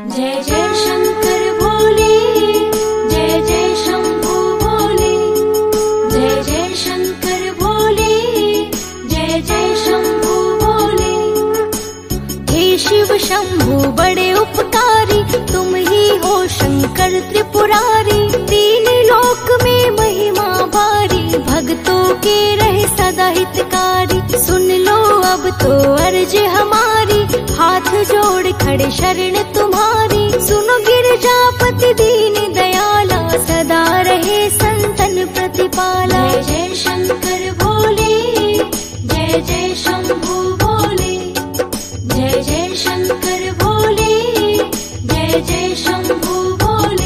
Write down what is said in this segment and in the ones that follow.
जय जय शंकर भोले, जय जय शंभू भोले, जय जय शंकर भोले, जय जय शंभू भोले। हे शिव शंभू बड़े उपकारी, तुम ही हो शंकर त्रिपुरारी। तीन लोक में महिमा भारी, भक्तों के रहे सदा हितकारी। सुन लो अब तो अर्ज हमारी, हाथ जोड़ खड़े शरण तुम्हारी। सुनो गिरजापति दीन दयाला, सदा रहे संतन प्रतिपाला। जय जय शंकर भोले, जय जय शंभू भोले, जय जय शंकर भोले, जय जय शंभू भोले।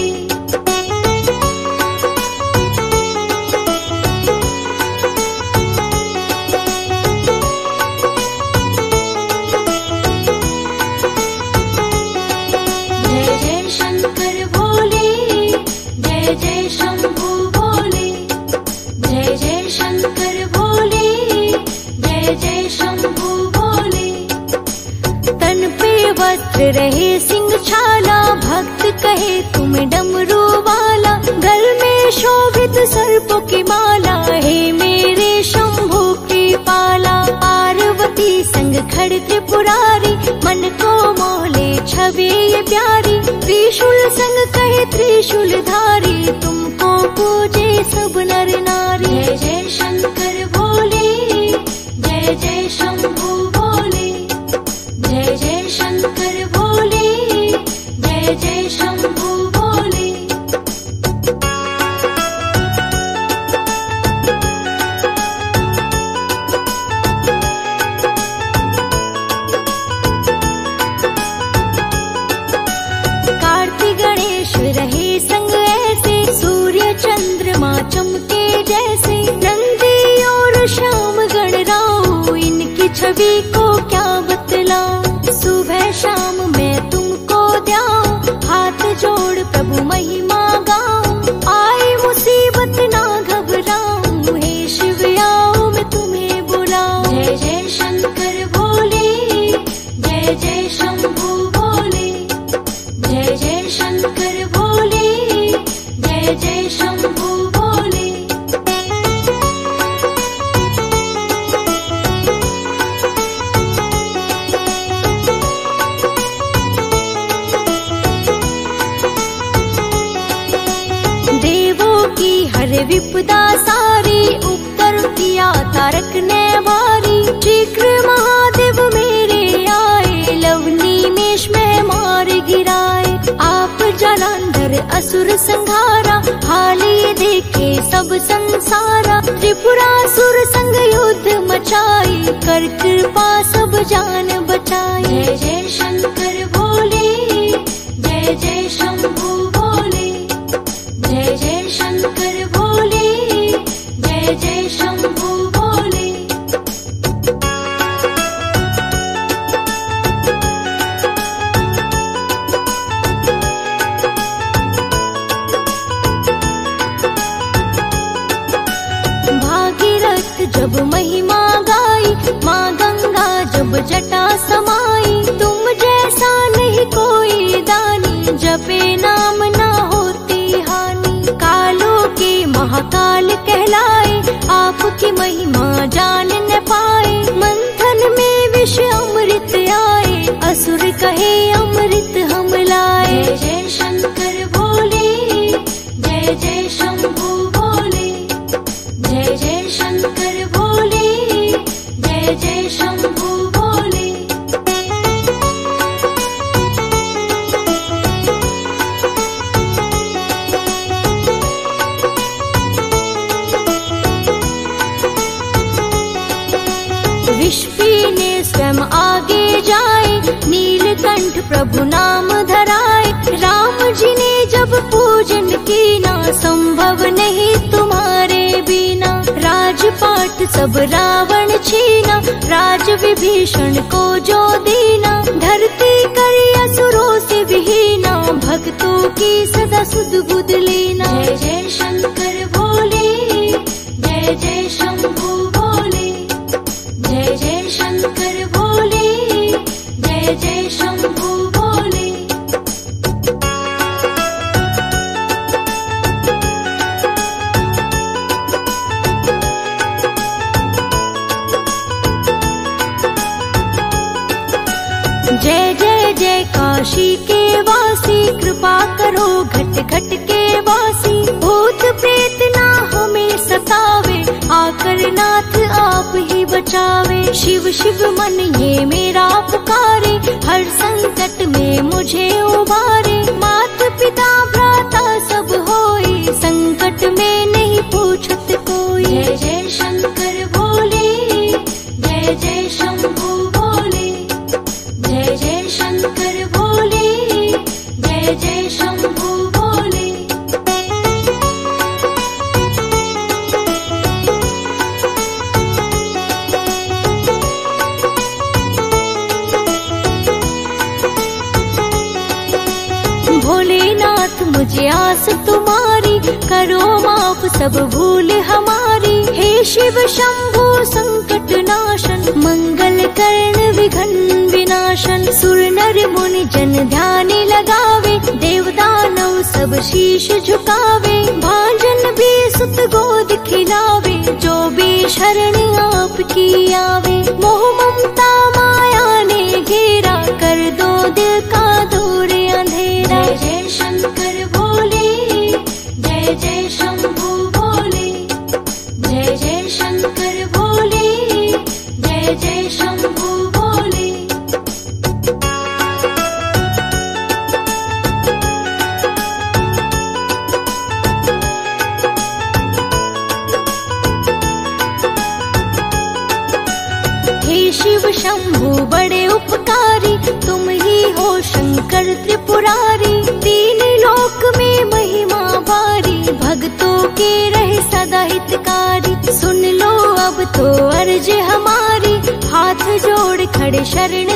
जय जय शंकर भोले, जय जय शंभू भोले, जय जय शंकर भोले, जय जय शंभू भोले। तन पे वस्त्र रहे सिंह छाला, भक्त कहे तुम डमरू वाला। गल में शोभित सर्पों की माला, हे मेरे शंभू की पाला। पार्वती संग खड़े त्रिपुरारी, मन को मोहले छवि ये प्यारी। त्रिशूल संग कहे त्रिशूल धारी, तुमको पूजे सब नर नारी। जय जय शंकर भोले, जय जय शंभू भोले, जय जय शंकर भोले, जय जय शंभू भोले। कार्तिक गणेश रहे संग ऐसे, सूर्य चंद्रमा चमके जैसे। नंदी और श्याम गण राव, इनकी छवि को क्या बतलाऊं। सुबह शाम मैं तुमको द्याऊं, हाथ जोड़ प्रभु महिमा गाऊं। आए मुसीबत ना घबराऊं, हे शिव आओ मैं तुम्हें बुलाऊं। जय जय शंकर भोले, जय जय शंभू भोले, जय जय शंकर भोले, जय जय शंभू भोले। देवों की हर विपदा सारी, उपकर किया तारक ने भारी। शीघ्र महादेव मेरे आए, लवनी मेष में मार गिराए। आप जलांधर असुर संहारा, हाली देखे सब संसारा। त्रिपुरासुर संग युद्ध मचाई, कर कृपा सब जान बचाई। जय जय शंकर भोले, जय जय शंभू भोले, जय जय शंकर भोले, जय जय शंभू भोले। भागीरथ जब महिमा गाई, माँ गंगा जब जटा समाई। तुम जैसा नहीं कोई दानी, जपे नाम ना होती हानि। कालों के महाकाल कहलाए, आपकी महिमा जान न पाए। मंथन में विष अमृत आए, असुर कहे अमृत हम लाए। जय जय शंकर भोले, जय जय शंभू भोले, जय जय शंकर भोले, जय जय शंभू भोले। विष पीने स्वयं आगे जाए, नीलकंठ प्रभु नाम धराए। राम जी ने जब पूजन की ना, संभव नहीं तुम्हारे बिना। राजपाट सब रावण छीना, राज विभीषण को जो दीना। धरती करी असुरों से विहीना, भक्तों की सदा सुध बुध लेना। जय जय शंकर भोले, जय जय शंभू भोले, जय जय शंकर भोले, जय जय शंभू भोले। जय जय जय काशी के वासी, कृपा करो घट घट के वासी। भूत प्रेत ना हमें सतावे, आकर नाथ आप ही बचावे। शिव शिव मन ये मेरा पुकारे, हर संकट में मुझे उबारे। मात पिता भ्राता सब होए, संकट में नहीं पूछत कोई। जय जय शंकर भोले, जय जय शंभु भोले। जय जय शंकर भोले, जय जय शंभु भोले। भोलेनाथ मुझे आस तुम्हारी, करो माफ सब भूल हमारी। हे शिव शंभु संकट नाशन, मंगल कर्ण विघ्न विनाशन। सुर नर मुनि जन ध्यान लगावे, देव दानव सब शीश झुकावे। भांजन भी सुत गोद खिलावे, जो भी शरण आपकी आवे। मोह ममता माया ने घेरा, कर दो दिल का दूर अंधेरा। जय जय शंकर भोले, जय जय शंभु भोले। जय जय शंकर भोले, जय जय शंभु भोले। हे शिव शंभु बड़े उपकारी, तुम ही हो शंकर त्रिपुरारी। तीन लोक में महिमा भारी, भक्तों के रहे सदा हितकारी। सुन लो अब तो अर्ज हमारी, हाथ जोड़ खड़े शरण